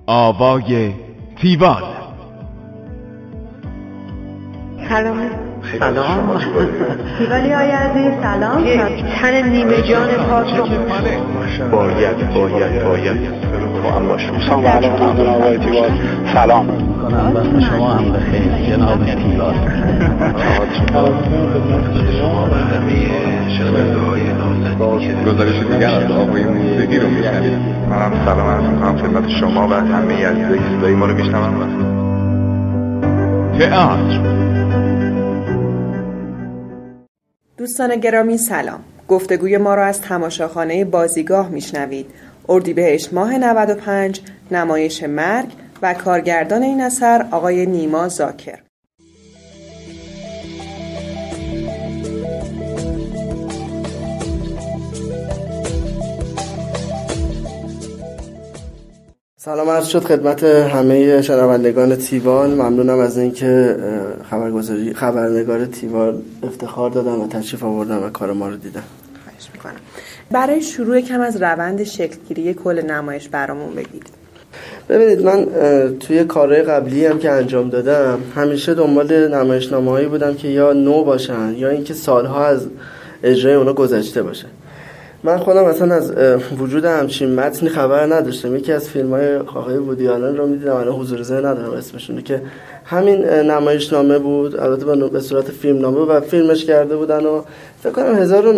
آوای تیوان. سلام. تیوانی های عزیز سلام. تن نیمه جان پاک رو باید هم باشم. سلام علیکم آقای تیوان. سلام کنم وقت شما هم بخیر جناب تیوان. شما برنامه شنونده‌های نازنین گزارش دیگر از آقای موسیقی رو میشنوید. منم سلام عرض می‌کنم خدمت شما و همه عزیزایی که صدای ما رو میشنون. تئاتر. دوستان گرامی سلام. گفتگوی ما را از تماشاخانه بازیگاه میشنوید. اردیبهشت ماه 95 نمایش مرگ و کارگردان این اثر آقای نیما زاکر. سلام عرض شد خدمت همه شنوندگان تیوان. ممنونم از اینکه خبرنگار تیوان افتخار دادن و تشریف آوردن و کار ما رو دیدن. خواهش میکنم. برای شروع کم از روند شکلگیری کل نمایش برامون بگید. ببینید، من توی کارهای قبلی هم که انجام دادم همیشه دنبال نمایشنامه‌هایی بودم که یا نو باشن یا اینکه سالها از اجرای اونا گذشته باشه. من خودم اصلا از وجود همچین متنی خبر نداشتم. یکی از فیلم‌های آقای وودی آلن رو می‌دیدم، الان حضور ذهن ندارم اسمشون، که همین نمایشنامه بود، البته به صورت فیلمنامه و فیلمش کرده بودن و فکر کنم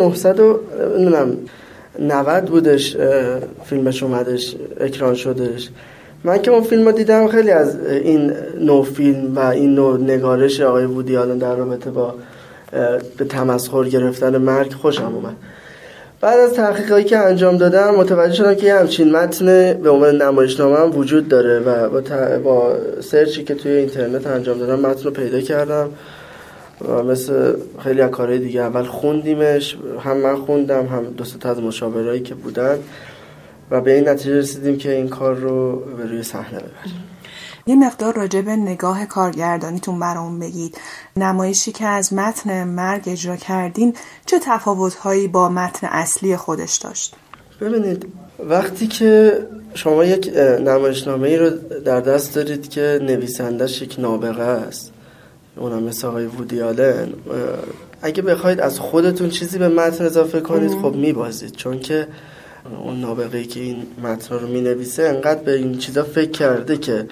1990 بودش فیلمش اومدش اکران شدش. من که اون فیلم رو دیدم خیلی از این نوع فیلم و این نوع نگارش آقای وودی آلن در رابطه با به تمسخر گرفتن مرگ خوشم اومد. بعد از تحقیقاتی که انجام دادم متوجه شدم که همچین متن به عنوان نمایشنامه هم وجود داره و با سرچی که توی اینترنت انجام دادم متن رو پیدا کردم و مثل خیلی از کارهای دیگه اول خوندیمش، هم من خوندم هم دو سه تا از مشاورایی که بودن و به این نتیجه رسیدیم که این کار رو به روی صحنه ببریم. یه مقدار راجع به نگاه کارگردانیتون برامون بگید. نمایشی که از متن مرگ اجرا کردین چه تفاوت‌هایی با متن اصلی خودش داشت؟ ببینید، وقتی که شما یک نمایشنامه‌ای رو در دست دارید که نویسنده‌اش یک نابغه است، اونم مثل آقای وودی آلن، اگه بخواید از خودتون چیزی به متن اضافه کنید خب میبازید، چون که اون نابغه‌ای که این متن رو مینویسه انقدر به این چیزا فکر کرده که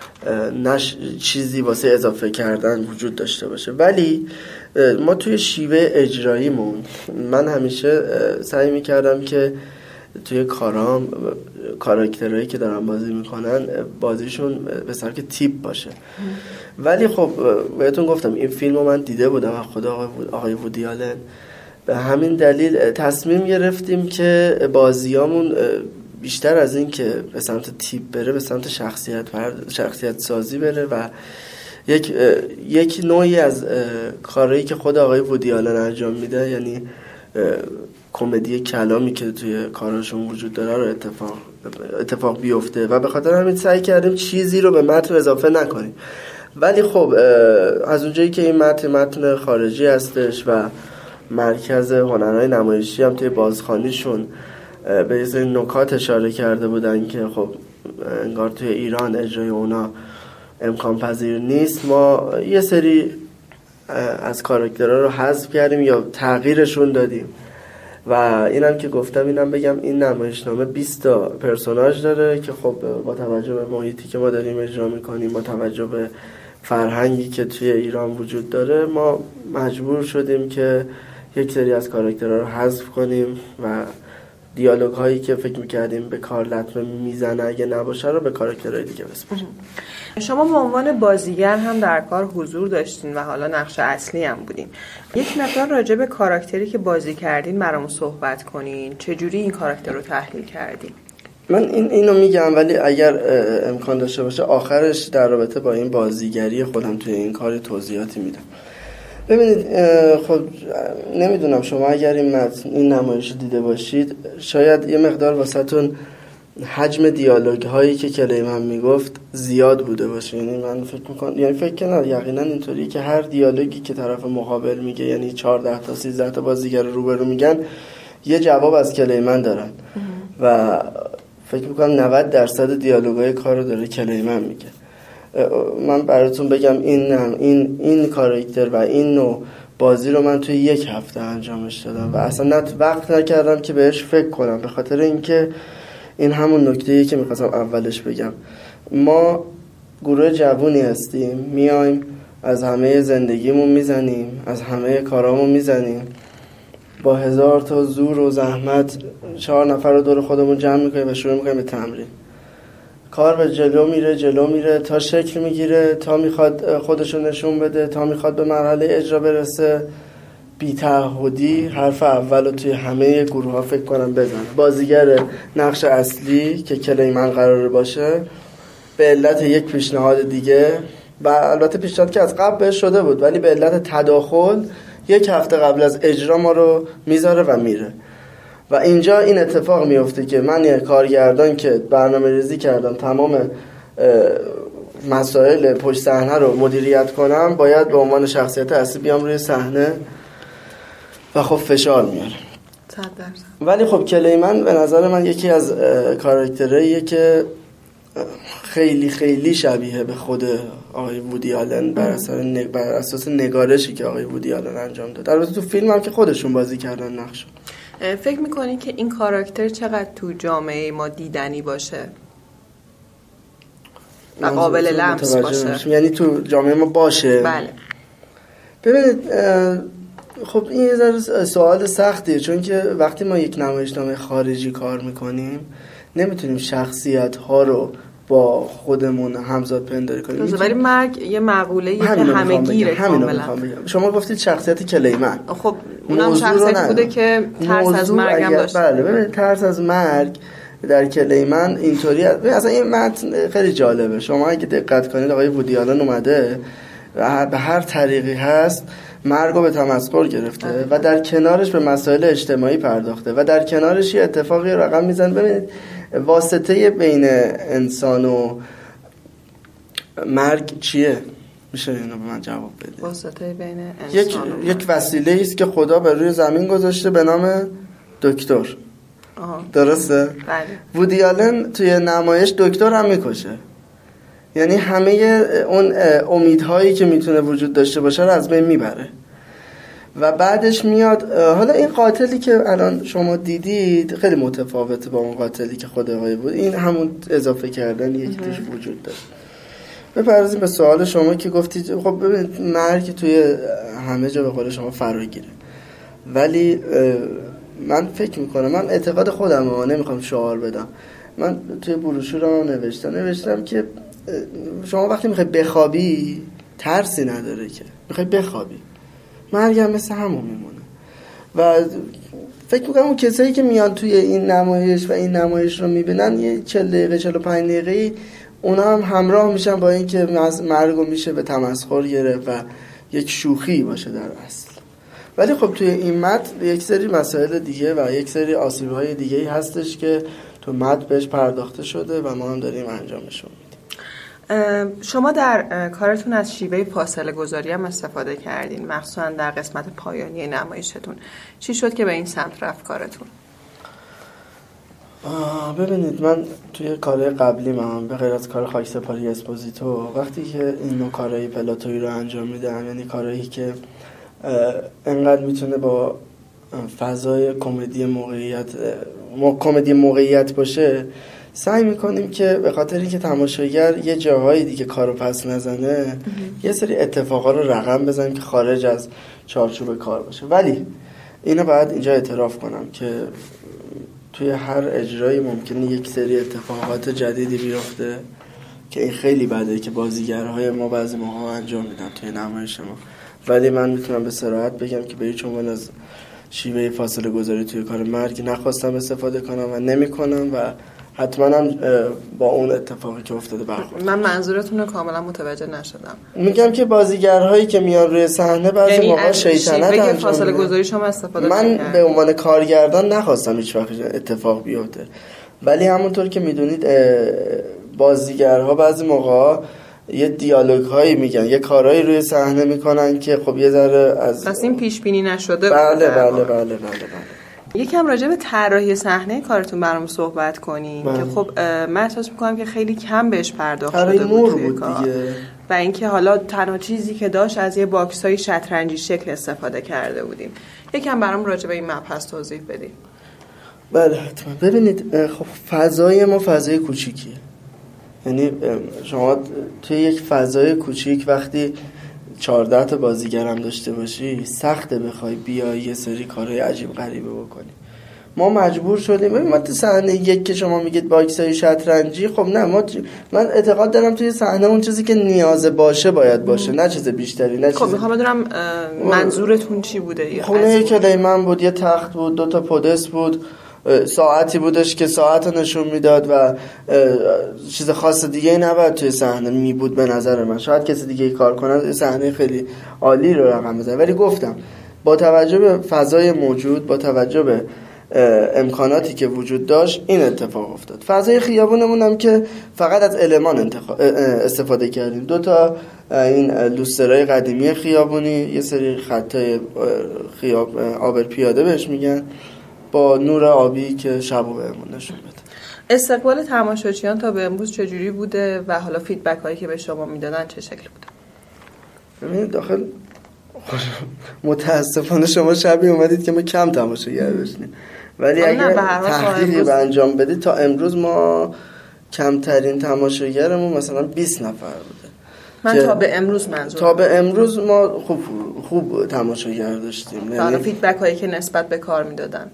چیزی واسه اضافه کردن وجود داشته باشه. ولی ما توی شیوه اجراییمون من همیشه سعی میکردم که توی کارام کاراکترهایی که دارن بازی میکنن بازیشون به سبک تیپ باشه. ولی خب بهتون گفتم این فیلم رو من دیده بودم و خود آقای وودی آلن، به همین دلیل تصمیم گرفتیم که بازیامون بیشتر از این که به سمت تیپ بره به سمت شخصیت سازی بره و یک نوعی از کارهایی که خود آقای وودی آلن انجام میده، یعنی کمدی کلامی که توی کاراشون وجود داره رو اتفاق بیفته و به خاطر همین سعی کردیم چیزی رو به متن اضافه نکنیم. ولی خب از اونجایی که این متن خارجی هستش و مرکز هنرهای نمایشی هم توی بازخوانیشون به یه سری نکات اشاره کرده بودن که خب انگار توی ایران اجرای اونا امکان پذیر نیست، ما یه سری از کاراکترها رو حذف کردیم یا تغییرشون دادیم. و اینم که گفتم اینم بگم این نمایشنامه 20 تا پرسوناژ داره که خب با توجه به محیطی که ما داریم اجرا میکنیم، با توجه به فرهنگی که توی ایران وجود داره، ما مجبور شدیم که یک سری از کاراکترها رو حذف کنیم و دیالوگ هایی که فکر میکردیم به کار لطمه میزنه اگه نباشه رو به کاراکترهای دیگه بسپاریم. شما به عنوان بازیگر هم در کار حضور داشتین و حالا نقش اصلی هم بودین. یک مقدار راجع به کاراکتری که بازی کردین برامون صحبت کنین. چجوری این کاراکتر رو تحلیل کردین؟ من اینو میگم، ولی اگر امکان داشته باشه آخرش در رابطه با این بازیگری خودم توی این کار توضیحاتی میدم. ببینید، خب نمیدونم شما اگر این نمایش دیده باشید شاید یه مقدار واسهتون حجم دیالوگ هایی که کلیمن میگفت زیاد بوده باشه. یعنی من فکر کنم یقینا اینطوریه که هر دیالوگی که طرف مقابل میگه، یعنی 14 تا 13 تا بازیگر روبرو میگن، یه جواب از کلیمن دارن و فکر میکنم 90% دیالوگای کار رو داره کلیمن میگه. من براتون بگم این کاراکتر و این نوع بازی رو من توی 1 هفته انجامش دادم و اصلا وقت نکردم که بهش فکر کنم، به خاطر اینکه این همون نکته‌ایه که میخواستم اولش بگم. ما گروه جوونی هستیم، میایم از همه زندگیمون میزنیم، از همه کارامون میزنیم، با 1000 تا زور و زحمت 4 نفر رو دور خودمون جمع میکنیم و شروع میکنیم به تمرین. کار به جلو میره تا شکل میگیره، تا میخواد خودشو نشون بده، تا میخواد به مرحله اجرا برسه. بی‌تعهدی حرف اولو توی همه گروه ها فکر کنم بزن. بازیگر نقش اصلی که کلیمن قراره باشه به علت یک پیشنهاد دیگه، و البته پیشنهاد که از قبل بهش شده بود، ولی به علت تداخل 1 هفته قبل از اجرا ما رو میذاره و میره. و اینجا این اتفاق میفته که من یه کارگردان که برنامه ریزی کردم تمام مسائل پشت صحنه رو مدیریت کنم، باید به عنوان شخصیت اصلی بیام روی صحنه و خب فشار میاره. 100%. ولی خب کلیمن به نظر من یکی از کاراکترهاییه که خیلی خیلی شبیه به خود آقای وودی آلن بر اساس نگارشی که آقای وودی آلن انجام داد. البته تو فیلم هم که خودشون بازی کردن نقشو. فکر میکنی که این کاراکتر چقدر تو جامعه ما دیدنی باشه و قابل لمس باشه؟ یعنی تو جامعه ما باشه؟ بله. ببینید خب این یه ذره سوال سختیه، چون که وقتی ما یک نمایشنامه خارجی کار میکنیم نمیتونیم شخصیت ها رو با خودمون همزاد پنداری کنیم. ولی مرگ یه مقوله‌ایه که همه گیره کاملا. شما گفتید شخصیت کلیمن، خب اونم شخصیتی بوده که ترس از مرگ هم داشت. بله ببینید ترس از مرگ در کلیمن اینطوری اصلا این متن خیلی جالبه. شما اگه دقت کنید آقای وودی آلن اومده و به هر طریقی هست مرگ رو به تمسخر گرفته و در کنارش به مسائل اجتماعی پرداخته و در کنارش یه اتفاقی رقم میزنه. ببینید واسطه بین انسان و مرگ چیه؟ میشه اینو به من جواب بدید؟ واسطه بین انسان یک وسیله است که خدا به روی زمین گذاشته به نام دکتر. درسته؟ بله. وودی آلن توی نمایش دکتر هم میکشه، یعنی همه اون امیدهایی که میتونه وجود داشته باشه رو از بین میبره و بعدش میاد. حالا این قاتلی که الان شما دیدید خیلی متفاوته با اون قاتلی که خود آقای بود. این همون اضافه کردن یک توش وجود داره. بپردازیم به سوال شما که گفتید خب ببینید مرگ توی همه جا به قول شما فراگیره، ولی من فکر میکنم، من اعتقاد خودم نمیخوام شعار بدم، من توی بروشورم نوشتم که شما وقتی میخوای بخوابی ترسی نداره که میخوای بخوابی، مرگ هم مثل همون میمونه. و فکر میکنم اون کسایی که میان توی این نمایش و این نمایش رو میبینن یه 40 دقیقه 45 دقیقه اونا هم همراه میشن با این که مرگ رو میشه به تمسخر گرفت و یک شوخی باشه در اصل. ولی خب توی این متن یک سری مسائل دیگه و یک سری آسیب‌های دیگه هستش که تو متن بهش پرداخته شده و ما هم داریم انجامش میدیم. شما در کارتون از شیوه فاصله گذاری هم استفاده کردین، مخصوصا در قسمت پایانی نمایشتون. چی شد که به این سمت رفت کارتون؟ ببینید من توی کارهای قبلی من به غیر از کار خاکسپاری اسپوزیتو، وقتی که این نوع کارهای پلاتویی رو انجام میدم، یعنی کارهایی که انقدر میتونه با فضای کمدی موقعیت باشه، سعی میکنیم که به خاطر اینکه تماشاگر یه جاهایی دیگه کارو پس نزنه یه سری اتفاقا رو رقم بزنیم که خارج از چارچوب کار باشه. ولی اینو باید اینجا اعتراف کنم که توی هر اجرایی ممکنه یک سری اتفاقات جدیدی بیفته که این خیلی بده که بازیگرهای ما بعضی موقع انجام میدن توی نمایش ما. ولی من میتونم به صراحت بگم که به هیچ عنوان از شیوه فاصله گذاری توی کار مرگ نخواستم استفاده کنم و نمیکنم و حتما هم با اون اتفاقی که افتاده برخورد. من منظورتون رو کاملا متوجه نشدم. میگم که بازیگرهایی که میان روی صحنه بعضی موقع شیطنت انجام میدن. فاصله گذاری شما استفاده من به عنوان کارگردان نخواستم هیچ وقت اتفاق بیفته، ولی همونطور که میدونید بازیگرها بعضی موقع یه دیالوگ هایی میگن، یه کارهایی روی صحنه میکنن که خب یه ذره از پس این پیش بینی نشده. بله. یکم راجع به طراحی صحنه کارتون برام صحبت کنین که خب من احساس می‌کنم که خیلی کم بهش پرداخت شده بود دیگه. و اینکه حالا تنها چیزی که داشت از یه باکس‌های شطرنجی شکل استفاده کرده بودیم. یکم برام راجع به این مبحث توضیح بدید. بله حتما. ببینید خب فضای ما فضای کوچیکیه، یعنی شما توی یک فضای کوچیک وقتی 14 تا بازیگر هم داشته باشی سخته بخوای بیای یه سری کارهای عجیب غریبه بکنی. ما مجبور شدیم. ما تو صحنه یک که شما میگید باکسای شطرنجی، خب نه، من اعتقاد دارم توی صحنه اون چیزی که نیاز باشه باید باشه، نه چیز بیشتری، نه چیز. خب میخوام بدونم منظورتون چی بوده؟ خونه کلیمن بود، یه تخت بود، 2 تا پودس بود، ساعتی بودش که ساعت رو نشون میداد و چیز خاص دیگه نباید توی صحنه می بود به نظر من. شاید کسی دیگه کار کنه صحنه خیلی عالی رو رقم بزنه، ولی گفتم با توجه به فضای موجود، با توجه به امکاناتی که وجود داشت این اتفاق افتاد. فضای خیابونمون هم که فقط از المان استفاده کردیم. 2 تا این لوسترهای قدیمی خیابونی، یه سری خطای آبر پیاده بهش میگن، با نور آبی که شبو بهمون نشون بده. استقبال تماشاچیان تا به امروز چجوری بوده و حالا فیدبک هایی که به شما میدادن چه شکل بوده؟ ببینید داخل متاسفانه شما شبیه اومدید که ما کم تماشاگر داشتیم، ولی اگه تحقیقی به انجام بدید تا امروز ما کمترین تماشاگرمون مثلا 20 نفر بوده. من تا به امروز منظورم. تا به امروز ما خوب تماشاگر داشتیم. حالا فیدبک هایی که نسبت به کار میدادن.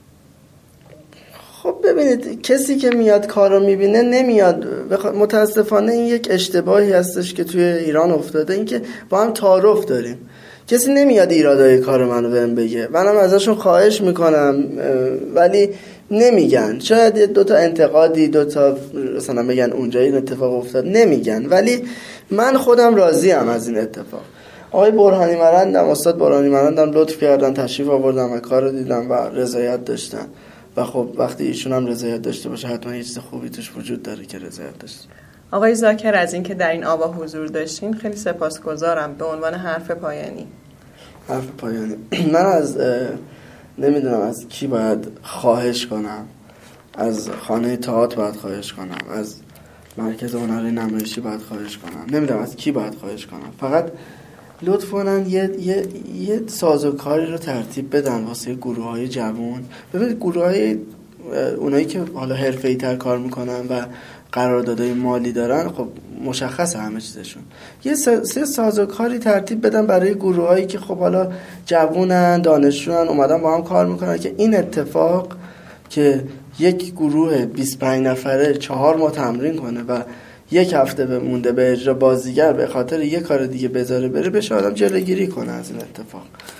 خب ببینید کسی که میاد کارو میبینه نمیاد. متاسفانه این یک اشتباهی هستش که توی ایران افتاده، این که با هم تعارف داریم. کسی نمیاد ایرادای کار منو بهم بگه، منم ازشون خواهش میکنم ولی نمیگن. شاید 2 تا انتقادی، 2 تا مثلا بگن اونجا این اتفاق افتاد، نمیگن، ولی من خودم راضیم از این اتفاق. آقای برهانی مرندم، استاد برهانی مرندم لطف کردن، تشریف آوردن و کارو دیدن و رضایت داشتن. و خب وقتی ایشون هم رضایت داشته باشه حتما یه چیز خوبی توش وجود داره که رضایت داشته. آقای زاکر از اینکه در این آوا حضور داشتین خیلی سپاسگزارم. به عنوان حرف پایانی. حرف پایانی من از نمیدونم از کی باید خواهش کنم. از خانه تئاتر باید خواهش کنم، از مرکز هنری نمایشی باید خواهش کنم، نمیدونم از کی باید خواهش کنم. فقط لطف کنن یه سازوکاری رو ترتیب بدن واسه گروه‌های جوان. ببینید گروه‌های اونایی که حالا حرفه‌ای‌تر کار میکنن و قراردادهای مالی دارن، خب مشخصه همه چیزشون. یه سازوکاری ترتیب بدن برای گروه‌هایی که خب حالا جوانن، دانشجوان، اومدن با هم کار میکنن، که این اتفاق که یک گروه 25 نفره 4 ماه تمرین کنه و 1 هفته مونده به اجرا بازیگر به خاطر یه کار دیگه بذاره بره، بشه آدم جلوگیری کنه از این اتفاق.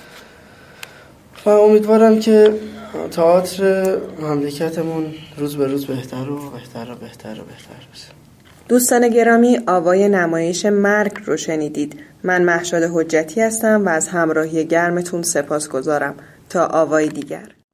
و امیدوارم که تئاتر مملکتمون روز به روز بهتر و بهتر و بهتر و بهتر بشه. دوستان گرامی، آوای نمایش مرگ رو شنیدید. من مهشاد حجتی هستم و از همراهی گرمتون سپاسگزارم. تا آوای دیگر.